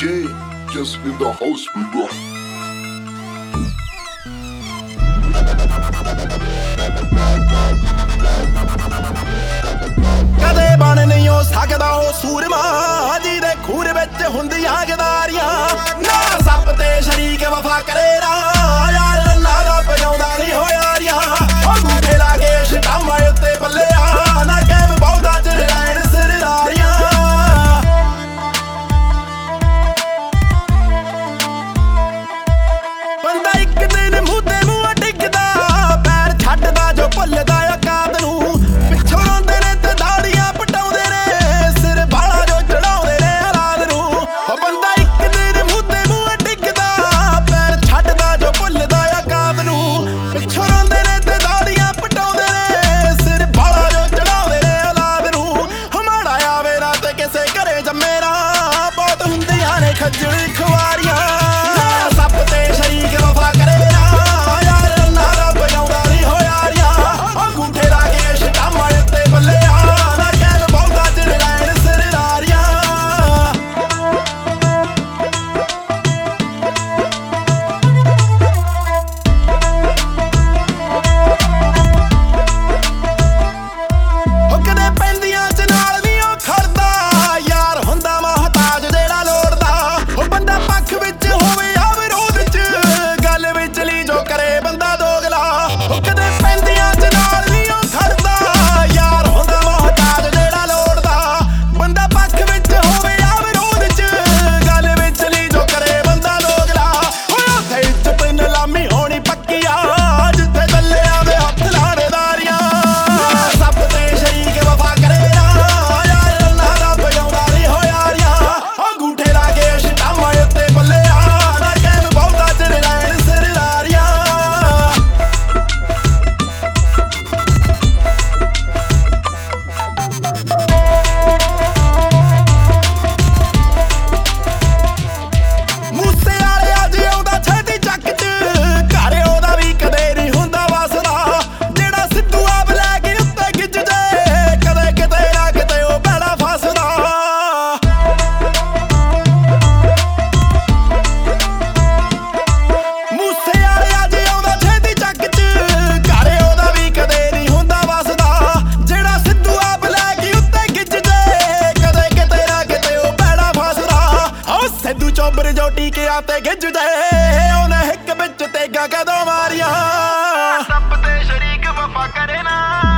DJ, just in the house, bro. ਕਦੇ ਬਣ ਨਹੀਂ ਹੋ ਸਕਦਾ ਉਹ ਸੂਰਮਾ ਜਿਹਦੇ ਖੂਰ ਵਿੱਚ ਹੁੰਦੀਆਂ ਗਦਾਰੀਆਂ ਨਾ ਸੱਪ ਤੇ ਸ਼ਰੀਕ ਵਫਾ ਕਰੇ ਨਾ ਯਾਰ ਰੰਨਾ ਦਾ ਪਜਾਉਂਦਾ ਨਹੀਂ ਹੋ ਯਾਰੀਆਂ ਉਹ ਗੂਠੇ ਲਾ ਕੇ ਸ਼ਟਾਮਾਂ ਉੱਤੇ ਪੱਲਿਆ ਨਾ ਕਹਿ ਬਹੁਤਾ ਚਿਰ ਰਹਿਣ ਸਿਰਦਾਰੀਆਂ ਬੰਦਾ ਇੱਕ ਦਿਨ ਮੂੰਹ ਤੇ ਮੂੰਹ ਡਿੱਗਦਾ ਪੈਰ ਛੱਡਦਾ ਜੋ ਭੁੱਲਦਾ ਔਕਾਤ ਨੂੰ ਪਿੱਛੋਂ ਰੋਂਦੇ ਨੇ ਤੇ ਦਾੜੀਆਂ ਪਟਾਉਂਦੇ ਨੇ ਸਿਰ ਬਾਲਾ ਜੋ ਚੜਾਉਂਦੇ ਨੇ ਹਾਲਾਤ ਨੂੰ ਉਹ ਬੰਦਾ ਇੱਕ ਦਿਨ ਮੂੰਹ ਤੇ ਮੂੰਹ ਡਿੱਗਦਾ ਪੈਰ ਛੱਡਦਾ ਜੋ ਭੁੱਲਦਾ ਔਕਾਤ ਨੂੰ ਪਿੱਛੋਂ ਰੋਂਦੇ ਨੇ ਤੇ ਦਾੜੀਆਂ ਪਟਾਉਂਦੇ ਨੇ ਸਿਰ ਬਾਲਾ ਜੋ ਚੜਾਉਂਦੇ ਨੇ ਹਾਲਾਤ ਨੂੰ ਹਮਾੜਾ ਆਵੇ ਨਾ ਤੇ ਕਿਸੇ ਘਰੇ ਜੰਮੇ ਨਾ ਬਹੁਤ ਹੁੰਦੀਆਂ ਨੇ ਖੱਜਲ ਖੁਆਰੀਆਂ ਸੱਪ ਤੇ ਸ਼ਰੀਕ ਵਫਾ ਕਰੇ ਨਾ ਯਾਰ ਰੰਨਾ ਦਾ ਪਜਾਉਂਦਾ ਨਹੀਂ ਹੋ ਯਾਰੀਆਂ ਉਹ ਗੂਠੇ ਲਾ ਕੇ ਸ਼ਟਾਮਾਂ ਉੱਤੇ ਪੱਲਿਆ ਨਾ ਕਹਿ ਬਹੁਤਾ ਚਿਰ ਰਹਿਣ ਸਿਰਦਾਰੀਆਂ ਉਹ ਕਦੇ ਪੈਂਦੀਆਂ ਚ ਨਾਲ ਵੀ ਉਹ ਖੜਦਾ ਯਾਰ ਹੁੰਦਾ ਮੁਹਤਾਜ ਜਿਹੜਾ ਲੋੜਦਾ ਉਹ ਬੰਦਾ ਪੱਖ ਵਿੱਚ ਹੋਵੇ ਆ ਵਿਰੋਧ ਚ ਗੱਲ ਵਿੱਚ ਲਈ ਜੋ ਕਰੇ ਬੰਦਾ ਦੋਗਲਾ ਉਹ ਕਦੇ ਪੈਂਦੀਆਂ ਚ ਨਾਲ ਵੀ ਉਹ ਖੜਦਾ ਯਾਰ ਹੁੰਦਾ ਮੁਹਤਾਜ ਜਿਹੜਾ ਲੋੜਦਾ ਬੰਦਾ ਪੱਖ ਵਿੱਚ ਹੋਵੇ ਆ ਵਿਰੋਧ ਚ ਗੱਲ ਵਿੱਚ ਲਈ ਜੋ ਕਰੇ ਬੰਦਾ ਦੋਗਲਾ ਓਏ ਉੱਥੇ ਇੱਜ਼ਤ ਨਿਲਾਮੀ ਹੋਣੀ ਪੱਕੀ ਆ ਜਿੱਥੇ ਚੱਲਿਆ ਦੇ ਹੱਥ ਲਾੜੇਦਾਰੀਆਂ ਸੱਪ ਤੇ ਸ਼ਰੀਕ ਵਫਾ ਕਰੇ ਨਾ ਯਾਰ ਰੰਨਾ ਦਾ ਪਜਾਉਂਦਾ ਨਹੀਂ ਹੋ ਯਾਰੀਆਂ ਉਹ ਗੂਠੇ ਲਾ ਕੇ ਸ਼ਟਾਮਾਂ ਉੱਤੇ ਪੱਲਿਆ ਨਾ ਕਹਿ ਬਹੁਤਾ ਚਿਰ ਰਹਿਣ ਸਿਰਦਾਰੀਆਂ ਮੂਸੇ ਵਾਲੇ ਅੱਜ ਆਉਂਦਾ ਛੇਤੀ ਚੱਕ ਚ ਘਰ ਉਹਦਾ ਵੀ ਕਦੇ ਨਹੀਂ ਹੁੰਦਾ ਵਸਦਾ ਜਿਹੜਾ ਸਿੱਧੂ ਆਪ ਲੈ ਕੇ ਉੱਤੇ ਗਿੱਜ ਜੇ ਕਦੇ ਕਿਤੇ ਨਾ ਕਿਤੇ ਉਹ ਬੈੜਾ ਫਸਦਾ ਮੂਸੇ ਵਾਲੇ ਅੱਜ ਆਉਂਦਾ ਛੇਤੀ ਚੱਕ ਚ ਘਰ ਉਹਦਾ ਵੀ ਕਦੇ ਨਹੀਂ ਹੁੰਦਾ ਵਸਦਾ ਜਿਹੜਾ ਸਿੱਧੂ ਆਪ ਲੈ ਕੇ ਉੱਤੇ ਗਿੱਜ ਜੇ ਕਦੇ ਕਿਤੇ ਨਾ ਕਿਤੇ ਉਹ ਬੈੜਾ ਫਸਦਾ ਉਹ ਸਿੱਧੂ ਚੋਬਰ ਜੋ ਟੀਕਿਆਂ ਤੇ ਗਿੱਜ ਜੇ ਉਹਨੇ ਹਿੱਕ ਵਿੱਚ ਤੇਗਾ ਕਦੋਂ ਮਾਰੀਆਂ ਸੱਪ ਤੇ ਸ਼ਰੀਕ ਵਫਾ ਕਰੇ ਨਾ